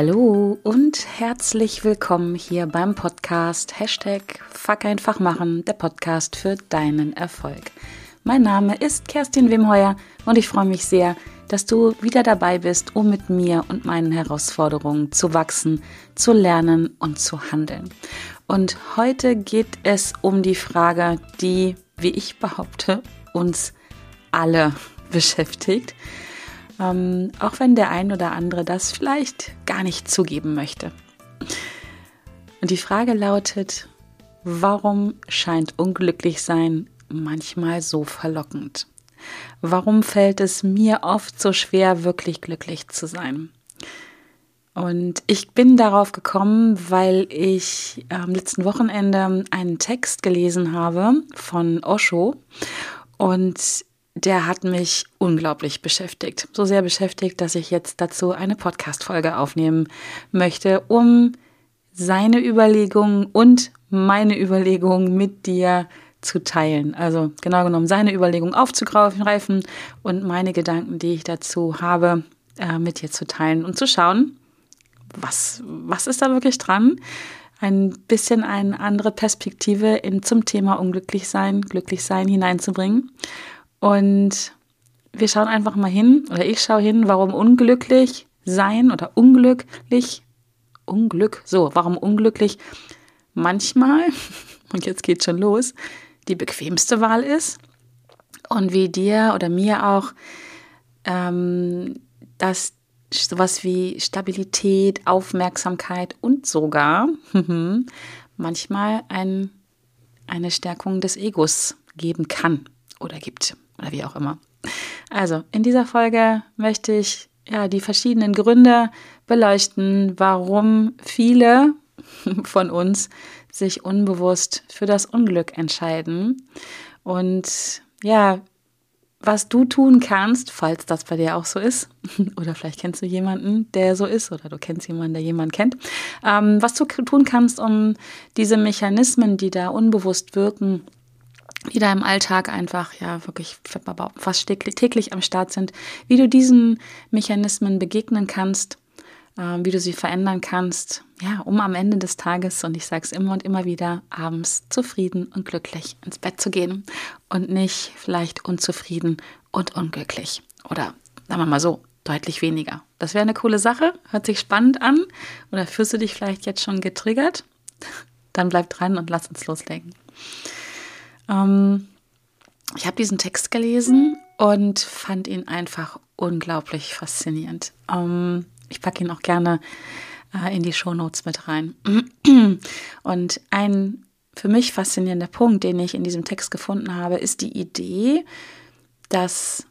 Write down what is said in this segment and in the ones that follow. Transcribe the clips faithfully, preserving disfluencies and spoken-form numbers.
Hallo und herzlich willkommen hier beim Podcast Hashtag Fuck einfach machen, der Podcast für deinen Erfolg. Mein Name ist Kerstin Wimheuer und ich freue mich sehr, dass du wieder dabei bist, um mit mir und meinen Herausforderungen zu wachsen, zu lernen und zu handeln. Und heute geht es um die Frage, die, wie ich behaupte, uns alle beschäftigt. Ähm, auch wenn der ein oder andere das vielleicht gar nicht zugeben möchte. Und die Frage lautet, warum scheint Unglücklichsein manchmal so verlockend? Warum fällt es mir oft so schwer, wirklich glücklich zu sein? Und ich bin darauf gekommen, weil ich am letzten Wochenende einen Text gelesen habe von Osho und der hat mich unglaublich beschäftigt. So sehr beschäftigt, dass ich jetzt dazu eine Podcast-Folge aufnehmen möchte, um seine Überlegungen und meine Überlegungen mit dir zu teilen. Also genau genommen seine Überlegungen aufzugreifen und meine Gedanken, die ich dazu habe, äh, mit dir zu teilen und zu schauen, was, was ist da wirklich dran? Ein bisschen eine andere Perspektive in, zum Thema Unglücklichsein, Glücklichsein hineinzubringen. Und wir schauen einfach mal hin, oder ich schaue hin, warum unglücklich sein oder unglücklich, Unglück, so, warum unglücklich manchmal, und jetzt geht's schon los, die bequemste Wahl ist und wie dir oder mir auch ähm, das sowas wie Stabilität, Aufmerksamkeit und sogar manchmal ein, eine Stärkung des Egos geben kann oder gibt. Oder wie auch immer. Also, in dieser Folge möchte ich ja die verschiedenen Gründe beleuchten, warum viele von uns sich unbewusst für das Unglück entscheiden. Und ja, was du tun kannst, falls das bei dir auch so ist, oder vielleicht kennst du jemanden, der so ist, oder du kennst jemanden, der jemanden kennt, ähm, was du tun kannst, um diese Mechanismen, die da unbewusst wirken, die da im Alltag einfach ja wirklich fast täglich am Start sind, wie du diesen Mechanismen begegnen kannst, äh, wie du sie verändern kannst, ja, um am Ende des Tages, und ich sage es immer und immer wieder, abends zufrieden und glücklich ins Bett zu gehen und nicht vielleicht unzufrieden und unglücklich. Oder sagen wir mal so, deutlich weniger. Das wäre eine coole Sache, hört sich spannend an, oder fühlst du dich vielleicht jetzt schon getriggert? Dann bleib dran und lass uns loslegen. Ich habe diesen Text gelesen und fand ihn einfach unglaublich faszinierend. Ich packe ihn auch gerne in die Shownotes mit rein. Und ein für mich faszinierender Punkt, den ich in diesem Text gefunden habe, ist die Idee, dass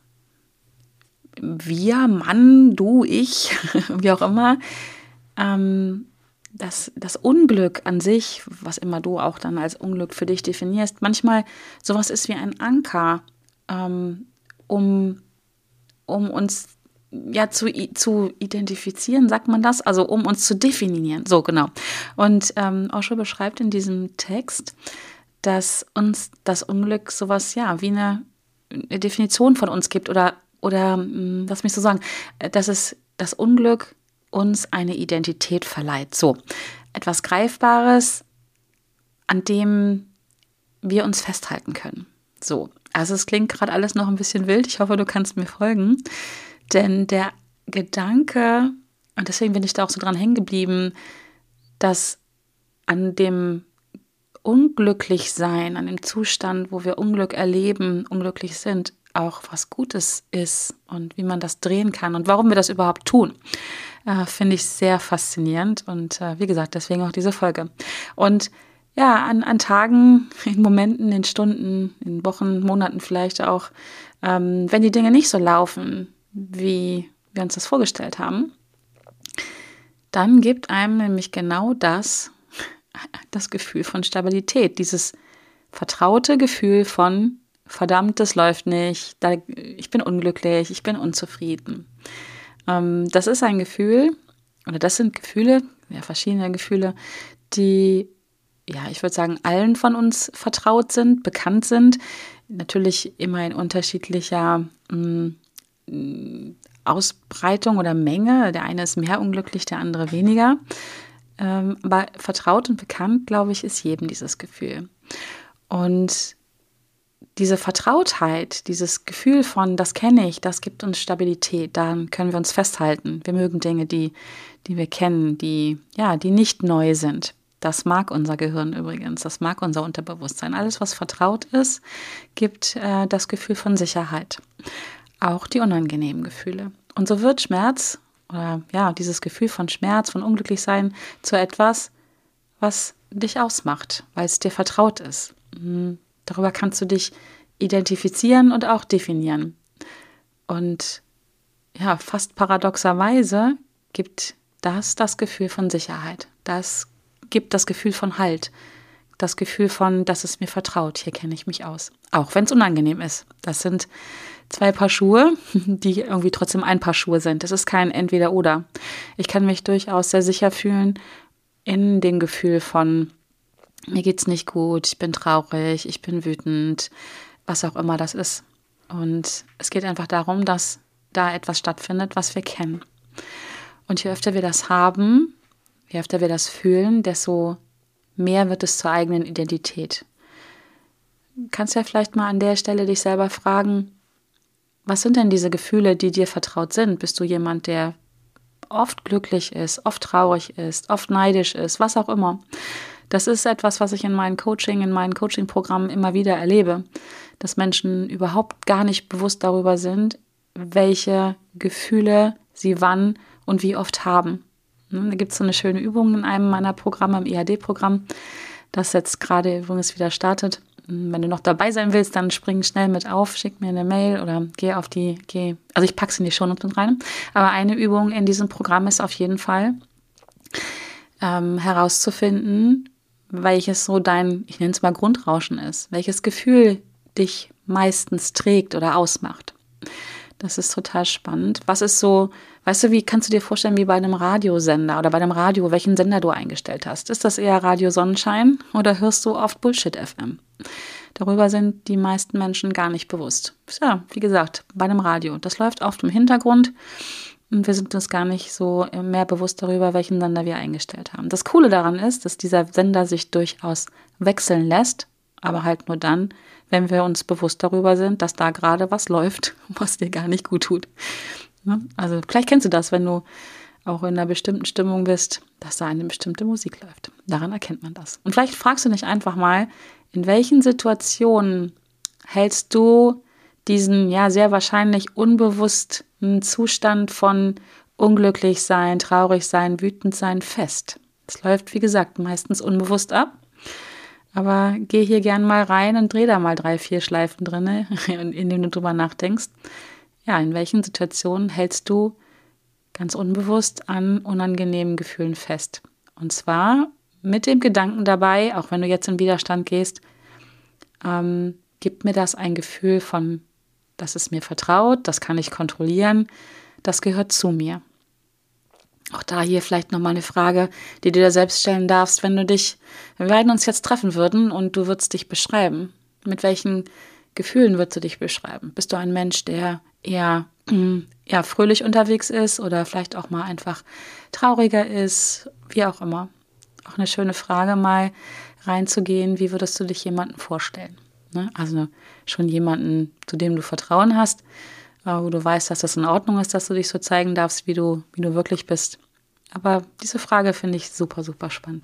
wir, Mann, du, ich, wie auch immer, ähm, dass das Unglück an sich, was immer du auch dann als Unglück für dich definierst, manchmal sowas ist wie ein Anker, ähm, um, um uns ja zu, zu identifizieren, sagt man das? Also um uns zu definieren, so genau. Und ähm, Osho beschreibt in diesem Text, dass uns das Unglück sowas, ja, wie eine, eine Definition von uns gibt oder, oder mh, lass mich so sagen, dass es das Unglück uns eine Identität verleiht. So, etwas Greifbares, an dem wir uns festhalten können. So, also es klingt gerade alles noch ein bisschen wild. Ich hoffe, du kannst mir folgen. Denn der Gedanke, und deswegen bin ich da auch so dran hängen geblieben, dass an dem Unglücklichsein, an dem Zustand, wo wir Unglück erleben, unglücklich sind, auch was Gutes ist und wie man das drehen kann und warum wir das überhaupt tun. Äh, finde ich sehr faszinierend und äh, wie gesagt, deswegen auch diese Folge. Und ja, an, an Tagen, in Momenten, in Stunden, in Wochen, Monaten vielleicht auch, ähm, wenn die Dinge nicht so laufen, wie wir uns das vorgestellt haben, dann gibt einem nämlich genau das, das Gefühl von Stabilität, dieses vertraute Gefühl von verdammt, das läuft nicht, da, ich bin unglücklich, ich bin unzufrieden. Ähm, das ist ein Gefühl, oder das sind Gefühle, ja, verschiedene Gefühle, die, ja, ich würde sagen, allen von uns vertraut sind, bekannt sind. Natürlich immer in unterschiedlicher mh, Ausbreitung oder Menge. Der eine ist mehr unglücklich, der andere weniger. Ähm, aber vertraut und bekannt, glaube ich, ist jedem dieses Gefühl. Und diese Vertrautheit, dieses Gefühl von, das kenne ich, das gibt uns Stabilität, daran können wir uns festhalten. Wir mögen Dinge, die, die wir kennen, die, ja, die nicht neu sind. Das mag unser Gehirn übrigens, das mag unser Unterbewusstsein. Alles, was vertraut ist, gibt äh, das Gefühl von Sicherheit. Auch die unangenehmen Gefühle. Und so wird Schmerz, oder ja, dieses Gefühl von Schmerz, von Unglücklichsein zu etwas, was dich ausmacht, weil es dir vertraut ist. Mhm. Darüber kannst du dich identifizieren und auch definieren. Und ja, fast paradoxerweise gibt das das Gefühl von Sicherheit. Das gibt das Gefühl von Halt. Das Gefühl von, das ist mir vertraut, hier kenne ich mich aus. Auch wenn es unangenehm ist. Das sind zwei Paar Schuhe, die irgendwie trotzdem ein Paar Schuhe sind. Das ist kein Entweder-Oder. Ich kann mich durchaus sehr sicher fühlen in dem Gefühl von, mir geht's nicht gut, ich bin traurig, ich bin wütend, was auch immer das ist. Und es geht einfach darum, dass da etwas stattfindet, was wir kennen. Und je öfter wir das haben, je öfter wir das fühlen, desto mehr wird es zur eigenen Identität. Du kannst ja vielleicht mal an der Stelle dich selber fragen, was sind denn diese Gefühle, die dir vertraut sind? Bist du jemand, der oft glücklich ist, oft traurig ist, oft neidisch ist, was auch immer? Das ist etwas, was ich in meinen Coaching, in meinen Coaching-Programmen immer wieder erlebe, dass Menschen überhaupt gar nicht bewusst darüber sind, welche Gefühle sie wann und wie oft haben. Da gibt es so eine schöne Übung in einem meiner Programme, im E A D-Programm, das jetzt gerade übrigens wieder startet. Wenn du noch dabei sein willst, dann spring schnell mit auf, schick mir eine Mail oder geh auf die, geh, also ich packe es in die Shownotes mit rein. Aber eine Übung in diesem Programm ist auf jeden Fall ähm, herauszufinden, welches so dein, ich nenne es mal Grundrauschen ist, welches Gefühl dich meistens trägt oder ausmacht. Das ist total spannend. Was ist so, weißt du, wie kannst du dir vorstellen, wie bei einem Radiosender oder bei einem Radio, welchen Sender du eingestellt hast? Ist das eher Radio Sonnenschein oder hörst du oft Bullshit F M? Darüber sind die meisten Menschen gar nicht bewusst. Ja, wie gesagt, bei einem Radio. Das läuft oft im Hintergrund. Und wir sind uns gar nicht so mehr bewusst darüber, welchen Sender wir eingestellt haben. Das Coole daran ist, dass dieser Sender sich durchaus wechseln lässt, aber halt nur dann, wenn wir uns bewusst darüber sind, dass da gerade was läuft, was dir gar nicht gut tut. Also vielleicht kennst du das, wenn du auch in einer bestimmten Stimmung bist, dass da eine bestimmte Musik läuft. Daran erkennt man das. Und vielleicht fragst du dich einfach mal, in welchen Situationen hältst du diesen ja sehr wahrscheinlich unbewussten Zustand von unglücklich sein, traurig sein, wütend sein fest. Es läuft, wie gesagt, meistens unbewusst ab. Aber geh hier gern mal rein und dreh da mal drei, vier Schleifen drin, indem du drüber nachdenkst. Ja, in welchen Situationen hältst du ganz unbewusst an unangenehmen Gefühlen fest? Und zwar mit dem Gedanken dabei, auch wenn du jetzt in Widerstand gehst, ähm, gibt mir das ein Gefühl von, das ist mir vertraut, das kann ich kontrollieren, das gehört zu mir. Auch da hier vielleicht nochmal eine Frage, die du dir selbst stellen darfst, wenn du dich, wenn wir beiden uns jetzt treffen würden und du würdest dich beschreiben. Mit welchen Gefühlen würdest du dich beschreiben? Bist du ein Mensch, der eher, eher fröhlich unterwegs ist oder vielleicht auch mal einfach trauriger ist, wie auch immer? Auch eine schöne Frage, mal reinzugehen, wie würdest du dich jemandem vorstellen? Ne? Also schon jemanden, zu dem du Vertrauen hast, wo du weißt, dass das in Ordnung ist, dass du dich so zeigen darfst, wie du, wie du wirklich bist. Aber diese Frage finde ich super, super spannend.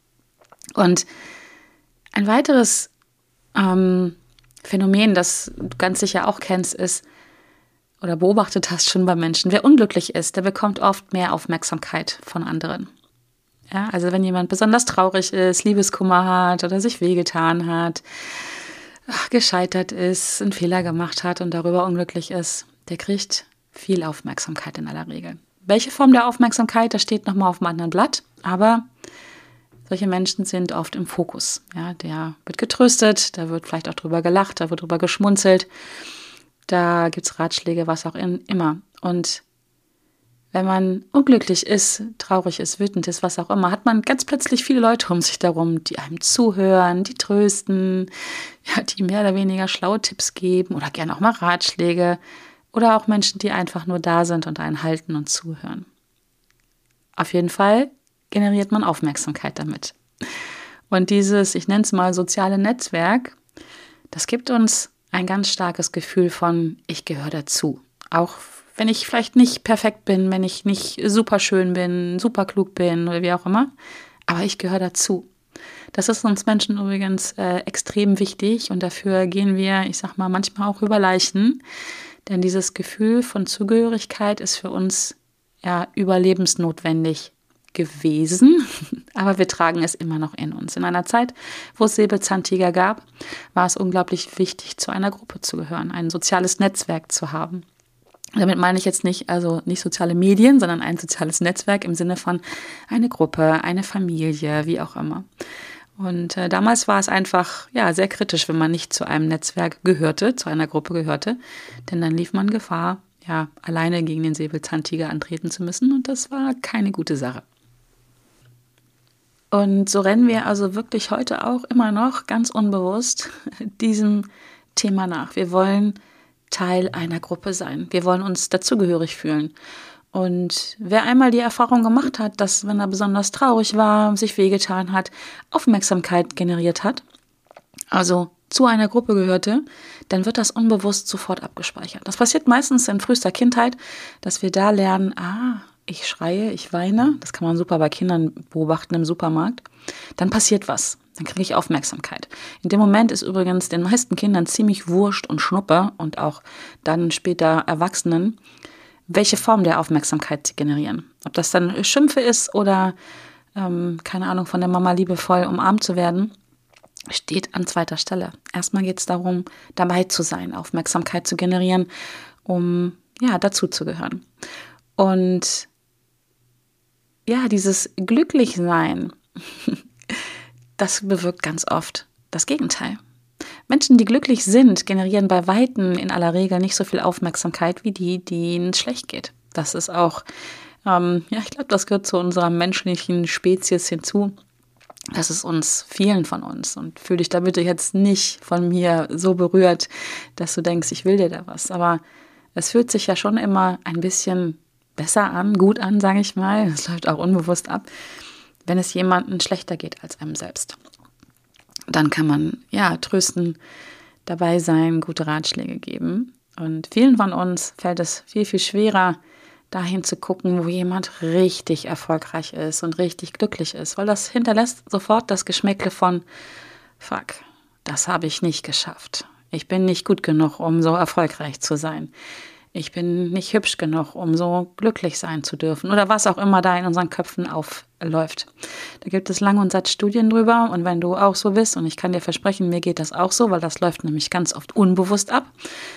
Und ein weiteres ähm, Phänomen, das du ganz sicher auch kennst, ist, oder beobachtet hast schon bei Menschen, wer unglücklich ist, der bekommt oft mehr Aufmerksamkeit von anderen. Ja, also wenn jemand besonders traurig ist, Liebeskummer hat oder sich wehgetan hat, ach, gescheitert ist, einen Fehler gemacht hat und darüber unglücklich ist, der kriegt viel Aufmerksamkeit in aller Regel. Welche Form der Aufmerksamkeit, das steht nochmal auf einem anderen Blatt, aber solche Menschen sind oft im Fokus. Ja, der wird getröstet, da wird vielleicht auch drüber gelacht, da wird drüber geschmunzelt, da gibt es Ratschläge, was auch in, immer. Und wenn man unglücklich ist, traurig ist, wütend ist, was auch immer, hat man ganz plötzlich viele Leute um sich darum, die einem zuhören, die trösten, ja, die mehr oder weniger schlaue Tipps geben oder gerne auch mal Ratschläge oder auch Menschen, die einfach nur da sind und einen halten und zuhören. Auf jeden Fall generiert man Aufmerksamkeit damit. Und dieses, ich nenne es mal soziale Netzwerk, das gibt uns ein ganz starkes Gefühl von, ich gehöre dazu. Auch wenn ich vielleicht nicht perfekt bin, wenn ich nicht super schön bin, super klug bin oder wie auch immer, aber ich gehöre dazu. Das ist uns Menschen übrigens äh, extrem wichtig und dafür gehen wir, ich sag mal, manchmal auch über Leichen, denn dieses Gefühl von Zugehörigkeit ist für uns ja überlebensnotwendig gewesen, aber wir tragen es immer noch in uns. In einer Zeit, wo es Säbelzahntiger gab, war es unglaublich wichtig, zu einer Gruppe zu gehören, ein soziales Netzwerk zu haben. Damit meine ich jetzt nicht, also nicht soziale Medien, sondern ein soziales Netzwerk im Sinne von eine Gruppe, eine Familie, wie auch immer. Und äh, damals war es einfach ja sehr kritisch, wenn man nicht zu einem Netzwerk gehörte, zu einer Gruppe gehörte, denn dann lief man Gefahr, ja alleine gegen den Säbelzahntiger antreten zu müssen und das war keine gute Sache. Und so rennen wir also wirklich heute auch immer noch ganz unbewusst diesem Thema nach. Wir wollen Teil einer Gruppe sein. Wir wollen uns dazugehörig fühlen. Und wer einmal die Erfahrung gemacht hat, dass, wenn er besonders traurig war, sich wehgetan hat, Aufmerksamkeit generiert hat, also zu einer Gruppe gehörte, dann wird das unbewusst sofort abgespeichert. Das passiert meistens in frühester Kindheit, dass wir da lernen, ah, ich schreie, ich weine, das kann man super bei Kindern beobachten im Supermarkt, dann passiert was. Dann kriege ich Aufmerksamkeit. In dem Moment ist übrigens den meisten Kindern ziemlich wurscht und Schnuppe und auch dann später Erwachsenen, welche Form der Aufmerksamkeit sie generieren. Ob das dann Schimpfe ist oder, ähm, keine Ahnung, von der Mama liebevoll umarmt zu werden, steht an zweiter Stelle. Erstmal geht es darum, dabei zu sein, Aufmerksamkeit zu generieren, um ja dazu zu gehören. Und ja, dieses Glücklichsein, das bewirkt ganz oft das Gegenteil. Menschen, die glücklich sind, generieren bei Weitem in aller Regel nicht so viel Aufmerksamkeit wie die, denen es schlecht geht. Das ist auch, ähm, ja, ich glaube, das gehört zu unserer menschlichen Spezies hinzu. Das ist uns, vielen von uns. Und fühl dich da bitte jetzt nicht von mir so berührt, dass du denkst, ich will dir da was. Aber es fühlt sich ja schon immer ein bisschen besser an, gut an, sage ich mal. Es läuft auch unbewusst ab, wenn es jemandem schlechter geht als einem selbst. Dann kann man ja trösten, dabei sein, gute Ratschläge geben. Und vielen von uns fällt es viel, viel schwerer, dahin zu gucken, wo jemand richtig erfolgreich ist und richtig glücklich ist. Weil das hinterlässt sofort das Geschmäckle von, fuck, das habe ich nicht geschafft. Ich bin nicht gut genug, um so erfolgreich zu sein. Ich bin nicht hübsch genug, um so glücklich sein zu dürfen. Oder was auch immer da in unseren Köpfen aufläuft. Da gibt es lang und satt Studien drüber. Und wenn du auch so bist, und ich kann dir versprechen, mir geht das auch so, weil das läuft nämlich ganz oft unbewusst ab.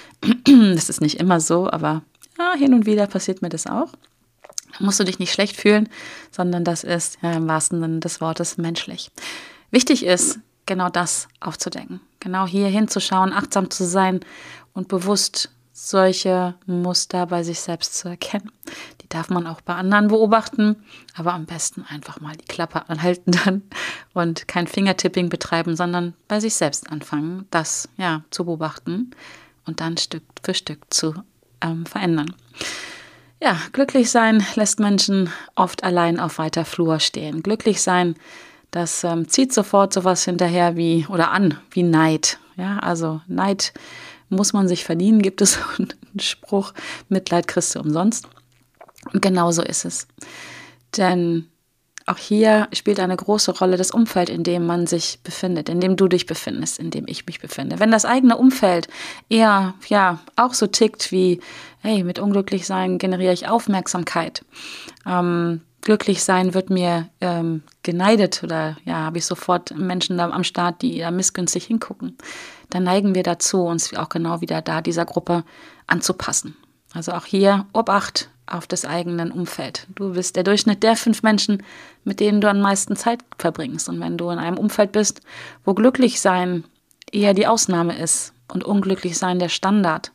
Das ist nicht immer so, aber ja, hin und wieder passiert mir das auch. Da musst du dich nicht schlecht fühlen, sondern das ist ja, im wahrsten Sinne des Wortes menschlich. Wichtig ist, genau das aufzudecken. Genau hier hinzuschauen, achtsam zu sein und bewusst solche Muster bei sich selbst zu erkennen. Die darf man auch bei anderen beobachten, aber am besten einfach mal die Klappe anhalten dann und kein Fingertipping betreiben, sondern bei sich selbst anfangen, das ja zu beobachten und dann Stück für Stück zu ähm, verändern. Ja, glücklich sein lässt Menschen oft allein auf weiter Flur stehen. Glücklich sein, das ähm, zieht sofort sowas hinterher wie oder an wie Neid. Ja, also Neid muss man sich verdienen, gibt es einen Spruch, Mitleid kriegst du umsonst. Und genau so ist es. Denn auch hier spielt eine große Rolle das Umfeld, in dem man sich befindet, in dem du dich befindest, in dem ich mich befinde. Wenn das eigene Umfeld eher, ja, auch so tickt wie, hey, mit unglücklich sein generiere ich Aufmerksamkeit. Ähm, glücklich sein wird mir ähm, geneidet oder ja, habe ich sofort Menschen da am Start, die da missgünstig hingucken. Dann neigen wir dazu, uns auch genau wieder da dieser Gruppe anzupassen. Also auch hier Obacht auf das eigene Umfeld. Du bist der Durchschnitt der fünf Menschen, mit denen du am meisten Zeit verbringst. Und wenn du in einem Umfeld bist, wo glücklich sein eher die Ausnahme ist und unglücklich sein der Standard,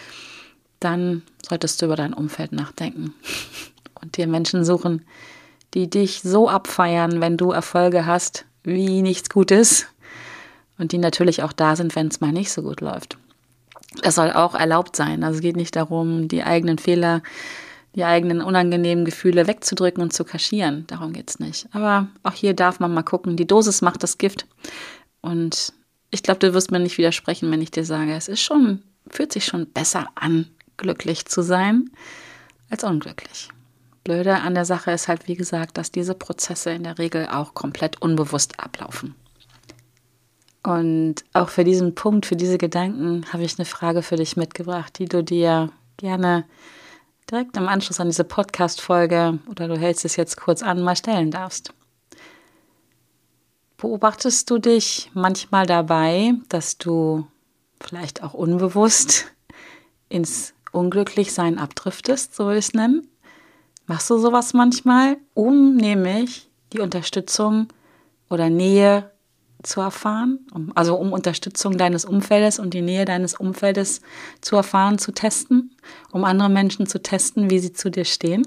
dann solltest du über dein Umfeld nachdenken und dir Menschen suchen, die dich so abfeiern, wenn du Erfolge hast, wie nichts Gutes. Und die natürlich auch da sind, wenn es mal nicht so gut läuft. Das soll auch erlaubt sein. Also es geht nicht darum, die eigenen Fehler, die eigenen unangenehmen Gefühle wegzudrücken und zu kaschieren. Darum geht's nicht. Aber auch hier darf man mal gucken. Die Dosis macht das Gift. Und ich glaube, du wirst mir nicht widersprechen, wenn ich dir sage, es ist schon, fühlt sich schon besser an, glücklich zu sein, als unglücklich. Blöde an der Sache ist halt, wie gesagt, dass diese Prozesse in der Regel auch komplett unbewusst ablaufen. Und auch für diesen Punkt, für diese Gedanken habe ich eine Frage für dich mitgebracht, die du dir gerne direkt im Anschluss an diese Podcast-Folge oder du hältst es jetzt kurz an, mal stellen darfst. Beobachtest du dich manchmal dabei, dass du vielleicht auch unbewusst ins Unglücklichsein abdriftest, so will ich es nennen? Machst du sowas manchmal, um nämlich die Unterstützung oder Nähe zu erfahren, um, also um Unterstützung deines Umfeldes und die Nähe deines Umfeldes zu erfahren, zu testen, um andere Menschen zu testen, wie sie zu dir stehen?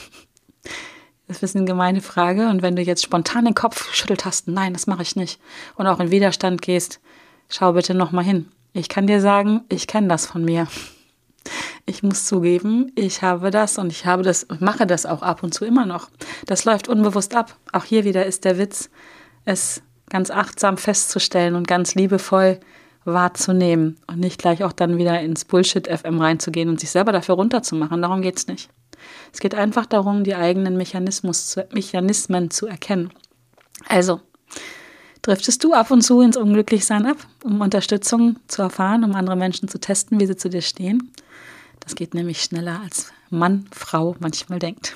Das ist eine gemeine Frage und wenn du jetzt spontan den Kopf geschüttelt hast, nein, das mache ich nicht und auch in Widerstand gehst, schau bitte nochmal hin. Ich kann dir sagen, ich kenne das von mir. Ich muss zugeben, ich habe das und ich habe das, mache das auch ab und zu immer noch. Das läuft unbewusst ab. Auch hier wieder ist der Witz, es ganz achtsam festzustellen und ganz liebevoll wahrzunehmen und nicht gleich auch dann wieder ins Bullshit-F M reinzugehen und sich selber dafür runterzumachen. Darum geht es nicht. Es geht einfach darum, die eigenen Mechanismus zu, Mechanismen zu erkennen. Also, driftest du ab und zu ins Unglücklichsein ab, um Unterstützung zu erfahren, um andere Menschen zu testen, wie sie zu dir stehen? Das geht nämlich schneller, als Mann, Frau manchmal denkt.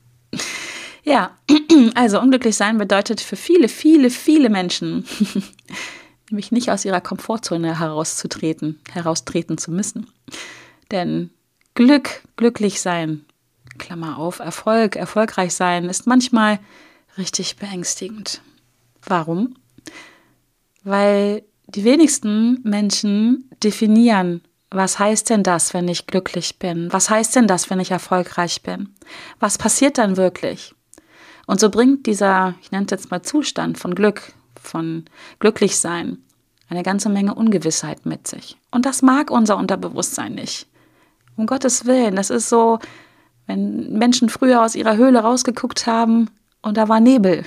Ja, also unglücklich sein bedeutet für viele, viele, viele Menschen, nämlich nicht aus ihrer Komfortzone herauszutreten, heraustreten zu müssen. Denn Glück, glücklich sein, Klammer auf, Erfolg, erfolgreich sein, ist manchmal richtig beängstigend. Warum? Weil die wenigsten Menschen definieren, was heißt denn das, wenn ich glücklich bin? Was heißt denn das, wenn ich erfolgreich bin? Was passiert dann wirklich? Und so bringt dieser, ich nenne es jetzt mal Zustand von Glück, von Glücklichsein, eine ganze Menge Ungewissheit mit sich. Und das mag unser Unterbewusstsein nicht. Um Gottes Willen, das ist so, wenn Menschen früher aus ihrer Höhle rausgeguckt haben und da war Nebel.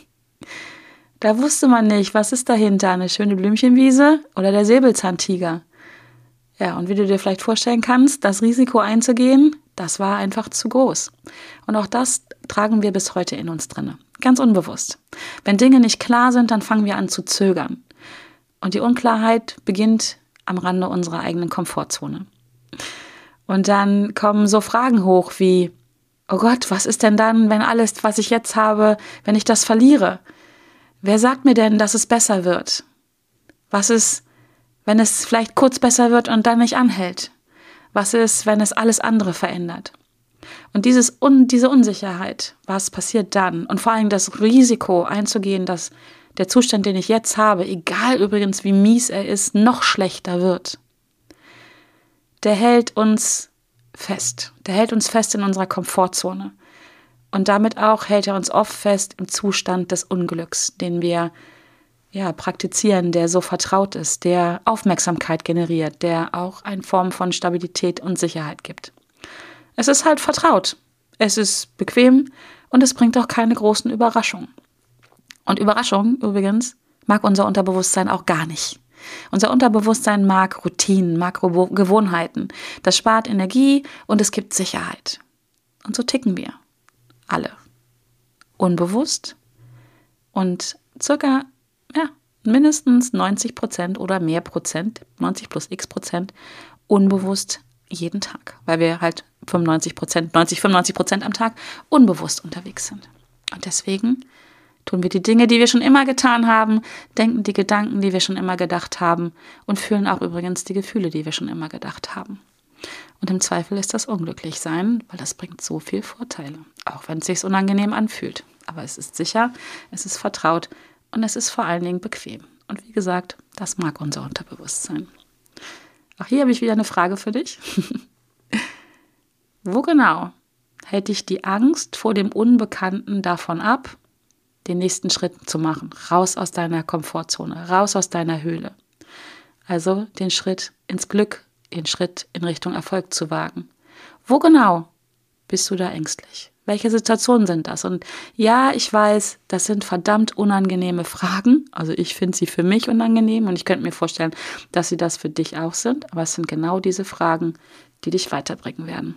Da wusste man nicht, was ist dahinter, eine schöne Blümchenwiese oder der Säbelzahntiger. Ja, und wie du dir vielleicht vorstellen kannst, das Risiko einzugehen, das war einfach zu groß. Und auch das tragen wir bis heute in uns drin. Ganz unbewusst. Wenn Dinge nicht klar sind, dann fangen wir an zu zögern. Und die Unklarheit beginnt am Rande unserer eigenen Komfortzone. Und dann kommen so Fragen hoch wie, oh Gott, was ist denn dann, wenn alles, was ich jetzt habe, wenn ich das verliere? Wer sagt mir denn, dass es besser wird? Was ist, wenn es vielleicht kurz besser wird und dann nicht anhält? Was ist, wenn es alles andere verändert? Und dieses Un- diese Unsicherheit, was passiert dann? Und vor allem das Risiko einzugehen, dass der Zustand, den ich jetzt habe, egal übrigens wie mies er ist, noch schlechter wird, der hält uns fest. Der hält uns fest in unserer Komfortzone. Und damit auch hält er uns oft fest im Zustand des Unglücks, den wir ja, praktizieren, der so vertraut ist, der Aufmerksamkeit generiert, der auch eine Form von Stabilität und Sicherheit gibt. Es ist halt vertraut, es ist bequem und es bringt auch keine großen Überraschungen. Und Überraschungen übrigens mag unser Unterbewusstsein auch gar nicht. Unser Unterbewusstsein mag Routinen, mag Gewohnheiten. Das spart Energie und es gibt Sicherheit. Und so ticken wir. Alle. Unbewusst und circa ja, mindestens neunzig Prozent oder mehr Prozent, neunzig plus x Prozent, unbewusst jeden Tag. Weil wir halt fünfundneunzig Prozent, neunzig, fünfundneunzig Prozent am Tag unbewusst unterwegs sind. Und deswegen tun wir die Dinge, die wir schon immer getan haben, denken die Gedanken, die wir schon immer gedacht haben und fühlen auch übrigens die Gefühle, die wir schon immer gedacht haben. Und im Zweifel ist das Unglücklichsein, weil das bringt so viel Vorteile, auch wenn es sich unangenehm anfühlt. Aber es ist sicher, es ist vertraut und es ist vor allen Dingen bequem. Und wie gesagt, das mag unser Unterbewusstsein. Auch hier habe ich wieder eine Frage für dich. Wo genau hält dich die Angst vor dem Unbekannten davon ab, den nächsten Schritt zu machen? Raus aus deiner Komfortzone, raus aus deiner Höhle. Also den Schritt ins Glück, den Schritt in Richtung Erfolg zu wagen. Wo genau bist du da ängstlich? Welche Situationen sind das? Und ja, ich weiß, das sind verdammt unangenehme Fragen. Also ich finde sie für mich unangenehm und ich könnte mir vorstellen, dass sie das für dich auch sind. Aber es sind genau diese Fragen, die dich weiterbringen werden.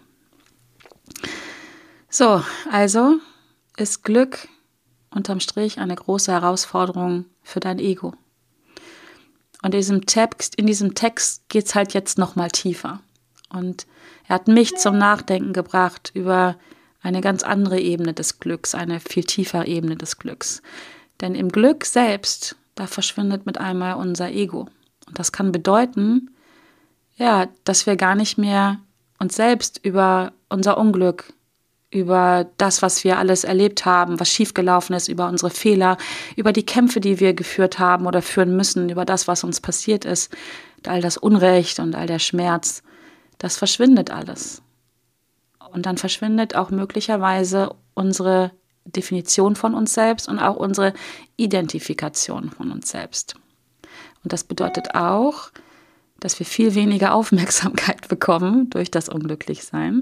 So, also ist Glück unterm Strich eine große Herausforderung für dein Ego. Und in diesem Text, in diesem Text geht es halt jetzt nochmal tiefer. Und er hat mich zum Nachdenken gebracht über eine ganz andere Ebene des Glücks, eine viel tiefere Ebene des Glücks. Denn im Glück selbst, da verschwindet mit einmal unser Ego. Und das kann bedeuten, ja, dass wir gar nicht mehr uns selbst über unser Unglück, über das, was wir alles erlebt haben, was schiefgelaufen ist, über unsere Fehler, über die Kämpfe, die wir geführt haben oder führen müssen, über das, was uns passiert ist, all das Unrecht und all der Schmerz, das verschwindet alles. Und dann verschwindet auch möglicherweise unsere Definition von uns selbst und auch unsere Identifikation von uns selbst. Und das bedeutet auch, dass wir viel weniger Aufmerksamkeit bekommen durch das Unglücklichsein,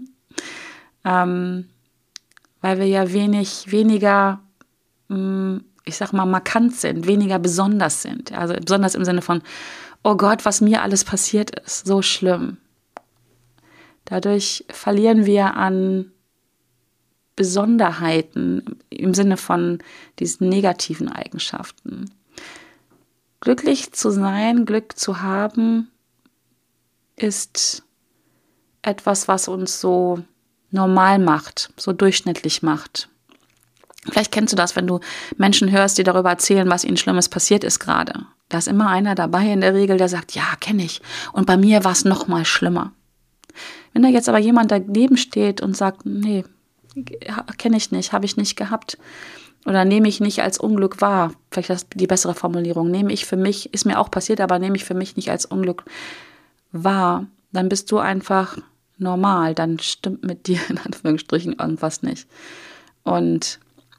ähm, weil wir ja wenig, weniger, ich sag mal, markant sind, weniger besonders sind. Also besonders im Sinne von, oh Gott, was mir alles passiert ist, so schlimm. Dadurch verlieren wir an Besonderheiten im Sinne von diesen negativen Eigenschaften. Glücklich zu sein, Glück zu haben, ist etwas, was uns so normal macht, so durchschnittlich macht. Vielleicht kennst du das, wenn du Menschen hörst, die darüber erzählen, was ihnen Schlimmes passiert ist gerade. Da ist immer einer dabei in der Regel, der sagt, ja, kenne ich. Und bei mir war es noch mal schlimmer. Wenn da jetzt aber jemand daneben steht und sagt, nee, kenne ich nicht, habe ich nicht gehabt oder nehme ich nicht als Unglück wahr, vielleicht das die bessere Formulierung, nehme ich für mich, ist mir auch passiert, aber nehme ich für mich nicht als Unglück wahr, dann bist du einfach normal, dann stimmt mit dir in Anführungsstrichen irgendwas nicht. Und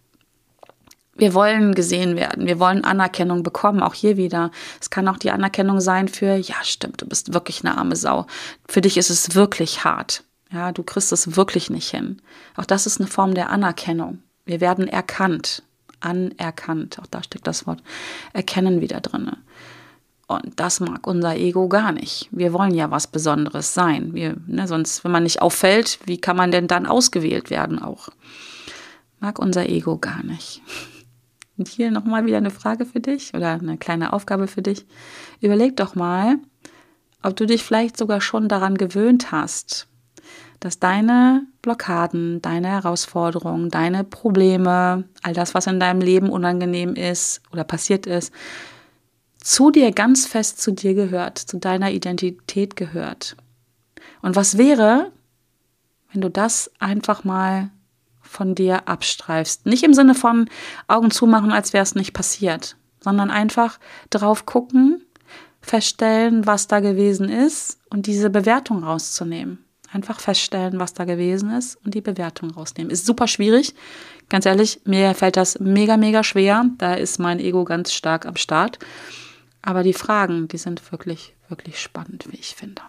wir wollen gesehen werden, wir wollen Anerkennung bekommen, auch hier wieder. Es kann auch die Anerkennung sein für, ja stimmt, du bist wirklich eine arme Sau. Für dich ist es wirklich hart. Ja, du kriegst es wirklich nicht hin. Auch das ist eine Form der Anerkennung. Wir werden erkannt, anerkannt. Auch da steckt das Wort erkennen wieder drin. Und das mag unser Ego gar nicht. Wir wollen ja was Besonderes sein. Wir, ne, sonst, wenn man nicht auffällt, wie kann man denn dann ausgewählt werden auch? Mag unser Ego gar nicht. Und hier nochmal wieder eine Frage für dich oder eine kleine Aufgabe für dich. Überleg doch mal, ob du dich vielleicht sogar schon daran gewöhnt hast, dass deine Blockaden, deine Herausforderungen, deine Probleme, all das, was in deinem Leben unangenehm ist oder passiert ist, zu dir, ganz fest zu dir gehört, zu deiner Identität gehört. Und was wäre, wenn du das einfach mal von dir abstreifst? Nicht im Sinne von Augen zumachen, als wäre es nicht passiert, sondern einfach drauf gucken, feststellen, was da gewesen ist und diese Bewertung rauszunehmen. Einfach feststellen, was da gewesen ist und die Bewertung rausnehmen. Ist super schwierig. Ganz ehrlich, mir fällt das mega, mega schwer. Da ist mein Ego ganz stark am Start. Aber die Fragen, die sind wirklich, wirklich spannend, wie ich finde.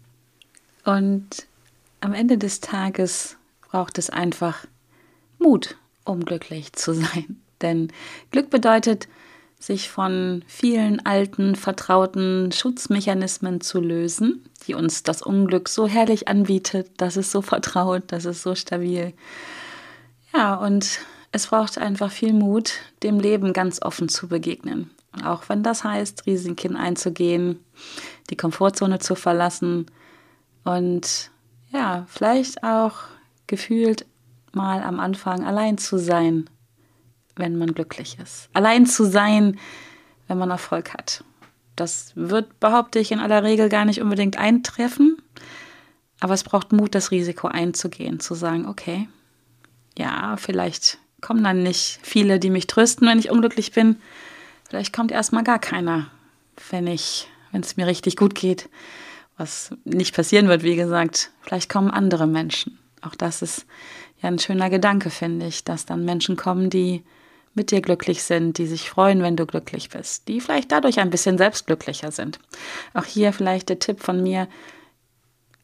Und am Ende des Tages braucht es einfach Mut, um glücklich zu sein. Denn Glück bedeutet, sich von vielen alten, vertrauten Schutzmechanismen zu lösen, die uns das Unglück so herrlich anbietet, das ist so vertraut, das ist so stabil. Ja, und es braucht einfach viel Mut, dem Leben ganz offen zu begegnen. Und auch wenn das heißt, Risiken einzugehen, die Komfortzone zu verlassen und ja, vielleicht auch gefühlt mal am Anfang allein zu sein, wenn man glücklich ist. Allein zu sein, wenn man Erfolg hat. Das wird, behaupte ich, in aller Regel gar nicht unbedingt eintreffen. Aber es braucht Mut, das Risiko einzugehen, zu sagen, okay, ja, vielleicht kommen dann nicht viele, die mich trösten, wenn ich unglücklich bin. Vielleicht kommt erstmal gar keiner, wenn ich, wenn es mir richtig gut geht. Was nicht passieren wird, wie gesagt. Vielleicht kommen andere Menschen. Auch das ist ja ein schöner Gedanke, finde ich, dass dann Menschen kommen, die mit dir glücklich sind, die sich freuen, wenn du glücklich bist, die vielleicht dadurch ein bisschen selbstglücklicher sind. Auch hier vielleicht der Tipp von mir,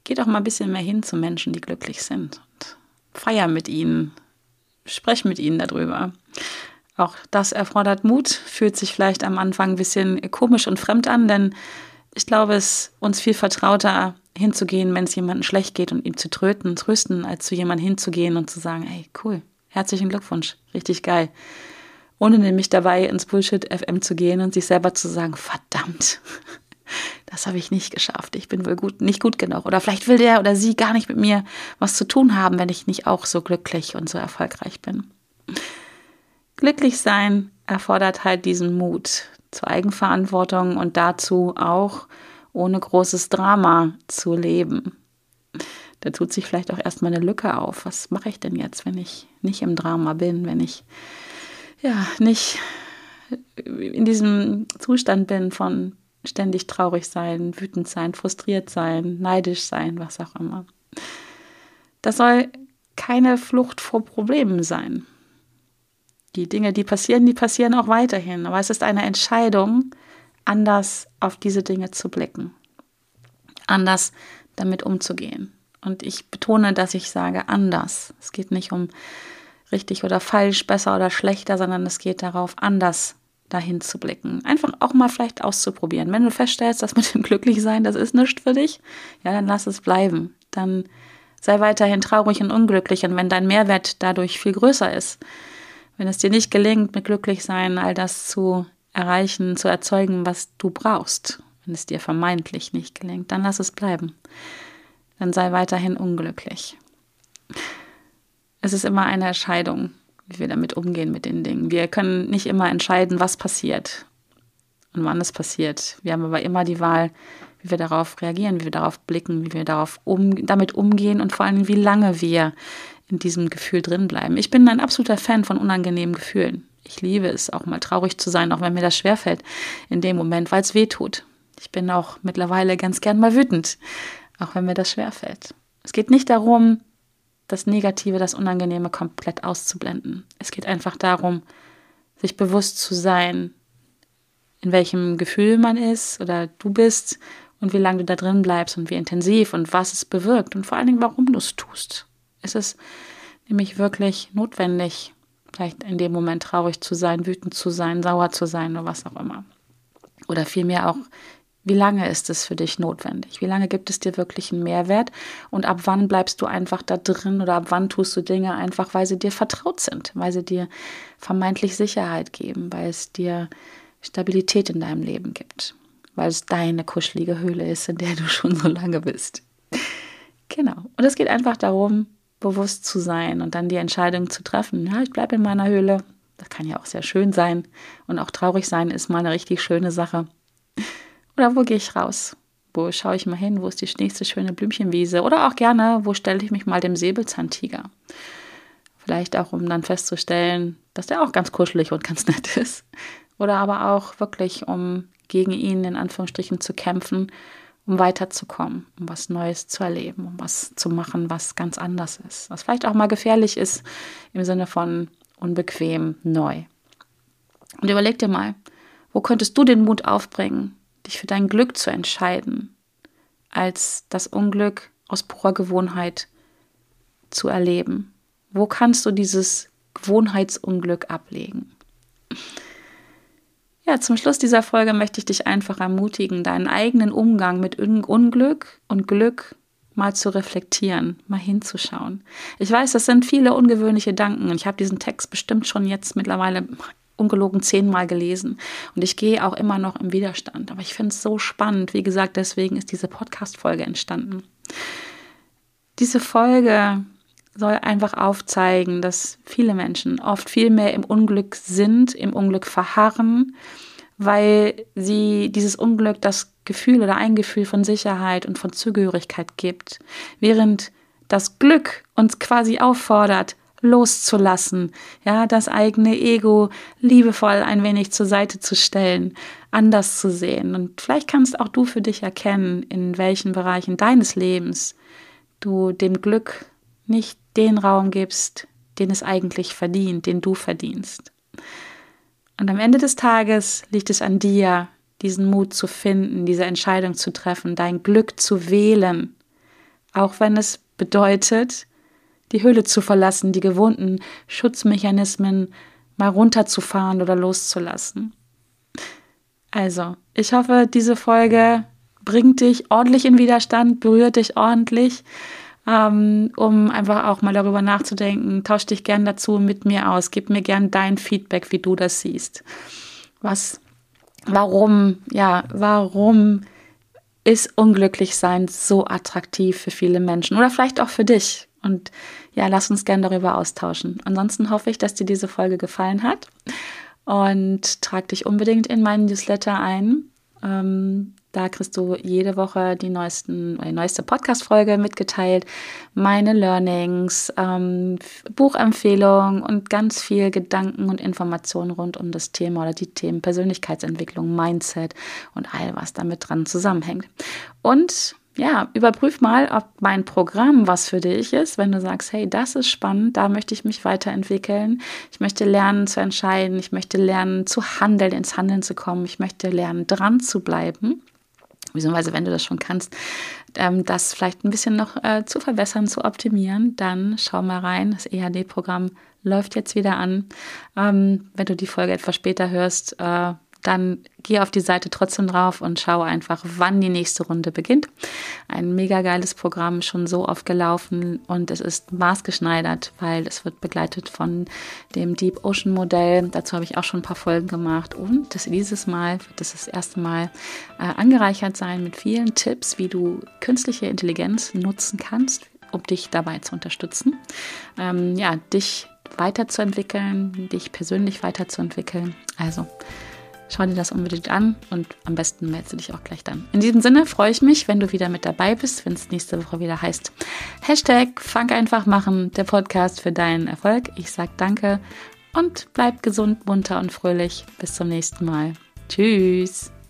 geh doch mal ein bisschen mehr hin zu Menschen, die glücklich sind. Und feier mit ihnen, sprech mit ihnen darüber. Auch das erfordert Mut, fühlt sich vielleicht am Anfang ein bisschen komisch und fremd an, denn ich glaube, es ist uns viel vertrauter hinzugehen, wenn es jemandem schlecht geht und ihm zu tröten, trösten, als zu jemandem hinzugehen und zu sagen, hey, cool, herzlichen Glückwunsch, richtig geil. Ohne nämlich dabei ins Bullshit-F M zu gehen und sich selber zu sagen, verdammt, das habe ich nicht geschafft, ich bin wohl gut, nicht gut genug. Oder vielleicht will der oder sie gar nicht mit mir was zu tun haben, wenn ich nicht auch so glücklich und so erfolgreich bin. Glücklich sein erfordert halt diesen Mut zur Eigenverantwortung und dazu auch ohne großes Drama zu leben. Da tut sich vielleicht auch erstmal eine Lücke auf. Was mache ich denn jetzt, wenn ich nicht im Drama bin, wenn ich ja nicht in diesem Zustand bin von ständig traurig sein, wütend sein, frustriert sein, neidisch sein, was auch immer. Das soll keine Flucht vor Problemen sein. Die Dinge, die passieren, die passieren auch weiterhin. Aber es ist eine Entscheidung, anders auf diese Dinge zu blicken, anders damit umzugehen. Und ich betone, dass ich sage anders. Es geht nicht um richtig oder falsch, besser oder schlechter, sondern es geht darauf, anders dahin zu blicken. Einfach auch mal vielleicht auszuprobieren. Wenn du feststellst, dass mit dem Glücklichsein, das ist nichts für dich, ja, dann lass es bleiben. Dann sei weiterhin traurig und unglücklich. Und wenn dein Mehrwert dadurch viel größer ist, wenn es dir nicht gelingt, mit Glücklichsein all das zu erreichen, zu erzeugen, was du brauchst, wenn es dir vermeintlich nicht gelingt, dann lass es bleiben. Dann sei weiterhin unglücklich. Es ist immer eine Entscheidung, wie wir damit umgehen mit den Dingen. Wir können nicht immer entscheiden, was passiert und wann es passiert. Wir haben aber immer die Wahl, wie wir darauf reagieren, wie wir darauf blicken, wie wir darauf um, damit umgehen und vor allem, wie lange wir in diesem Gefühl drin bleiben. Ich bin ein absoluter Fan von unangenehmen Gefühlen. Ich liebe es, auch mal traurig zu sein, auch wenn mir das schwerfällt in dem Moment, weil es weh tut. Ich bin auch mittlerweile ganz gern mal wütend, auch wenn mir das schwerfällt. Es geht nicht darum, das Negative, das Unangenehme komplett auszublenden. Es geht einfach darum, sich bewusst zu sein, in welchem Gefühl man ist oder du bist und wie lange du da drin bleibst und wie intensiv und was es bewirkt und vor allen Dingen, warum du es tust. Es ist nämlich wirklich notwendig, vielleicht in dem Moment traurig zu sein, wütend zu sein, sauer zu sein oder was auch immer. Oder vielmehr auch, wie lange ist es für dich notwendig? Wie lange gibt es dir wirklich einen Mehrwert? Und ab wann bleibst du einfach da drin oder ab wann tust du Dinge einfach, weil sie dir vertraut sind, weil sie dir vermeintlich Sicherheit geben, weil es dir Stabilität in deinem Leben gibt, weil es deine kuschelige Höhle ist, in der du schon so lange bist. Genau. Und es geht einfach darum, bewusst zu sein und dann die Entscheidung zu treffen. Ja, ich bleibe in meiner Höhle. Das kann ja auch sehr schön sein. Und auch traurig sein ist mal eine richtig schöne Sache. Oder wo gehe ich raus? Wo schaue ich mal hin? Wo ist die nächste schöne Blümchenwiese? Oder auch gerne, wo stelle ich mich mal dem Säbelzahntiger? Vielleicht auch, um dann festzustellen, dass der auch ganz kuschelig und ganz nett ist. Oder aber auch wirklich, um gegen ihn in Anführungsstrichen zu kämpfen, um weiterzukommen, um was Neues zu erleben, um was zu machen, was ganz anders ist. Was vielleicht auch mal gefährlich ist, im Sinne von unbequem, neu. Und überleg dir mal, wo könntest du den Mut aufbringen, dich für dein Glück zu entscheiden, als das Unglück aus purer Gewohnheit zu erleben? Wo kannst du dieses Gewohnheitsunglück ablegen? Ja, zum Schluss dieser Folge möchte ich dich einfach ermutigen, deinen eigenen Umgang mit Unglück und Glück mal zu reflektieren, mal hinzuschauen. Ich weiß, das sind viele ungewöhnliche Gedanken. Ich habe diesen Text bestimmt schon jetzt mittlerweile ungelogen zehnmal gelesen und ich gehe auch immer noch im Widerstand. Aber ich finde es so spannend. Wie gesagt, deswegen ist diese Podcast-Folge entstanden. Diese Folge soll einfach aufzeigen, dass viele Menschen oft viel mehr im Unglück sind, im Unglück verharren, weil sie dieses Unglück das Gefühl oder ein Gefühl von Sicherheit und von Zugehörigkeit gibt, während das Glück uns quasi auffordert, loszulassen, ja, das eigene Ego liebevoll ein wenig zur Seite zu stellen, anders zu sehen. Und vielleicht kannst auch du für dich erkennen, in welchen Bereichen deines Lebens du dem Glück nicht den Raum gibst, den es eigentlich verdient, den du verdienst. Und am Ende des Tages liegt es an dir, diesen Mut zu finden, diese Entscheidung zu treffen, dein Glück zu wählen, auch wenn es bedeutet, die Höhle zu verlassen, die gewohnten Schutzmechanismen mal runterzufahren oder loszulassen. Also, ich hoffe, diese Folge bringt dich ordentlich in Widerstand, berührt dich ordentlich, ähm, um einfach auch mal darüber nachzudenken. Tausch dich gern dazu mit mir aus. Gib mir gern dein Feedback, wie du das siehst. Was, warum, ja, warum ist Unglücklichsein so attraktiv für viele Menschen oder vielleicht auch für dich? Und ja, lass uns gern darüber austauschen. Ansonsten hoffe ich, dass dir diese Folge gefallen hat und trag dich unbedingt in meinen Newsletter ein. Ähm, da kriegst du jede Woche die neuesten, die neueste Podcast-Folge mitgeteilt, meine Learnings, ähm, Buchempfehlungen und ganz viel Gedanken und Informationen rund um das Thema oder die Themen Persönlichkeitsentwicklung, Mindset und all, was damit dran zusammenhängt. Und ja, überprüf mal, ob mein Programm was für dich ist, wenn du sagst, hey, das ist spannend, da möchte ich mich weiterentwickeln. Ich möchte lernen zu entscheiden, ich möchte lernen zu handeln, ins Handeln zu kommen, ich möchte lernen, dran zu bleiben. Beziehungsweise, wenn du das schon kannst, ähm, das vielleicht ein bisschen noch äh, zu verbessern, zu optimieren, dann schau mal rein. Das E H D-Programm läuft jetzt wieder an. Ähm, wenn du die Folge etwas später hörst, äh, dann geh auf die Seite trotzdem drauf und schau einfach, wann die nächste Runde beginnt. Ein mega geiles Programm, schon so oft gelaufen und es ist maßgeschneidert, weil es wird begleitet von dem Deep Ocean Modell. Dazu habe ich auch schon ein paar Folgen gemacht und das dieses Mal wird das das erste Mal äh, angereichert sein mit vielen Tipps, wie du künstliche Intelligenz nutzen kannst, um dich dabei zu unterstützen, ähm, ja, dich weiterzuentwickeln, dich persönlich weiterzuentwickeln. Also schau dir das unbedingt an und am besten meldest du dich auch gleich dann. In diesem Sinne freue ich mich, wenn du wieder mit dabei bist, wenn es nächste Woche wieder heißt Hashtag Funk einfach machen, der Podcast für deinen Erfolg. Ich sage danke und bleib gesund, munter und fröhlich. Bis zum nächsten Mal. Tschüss.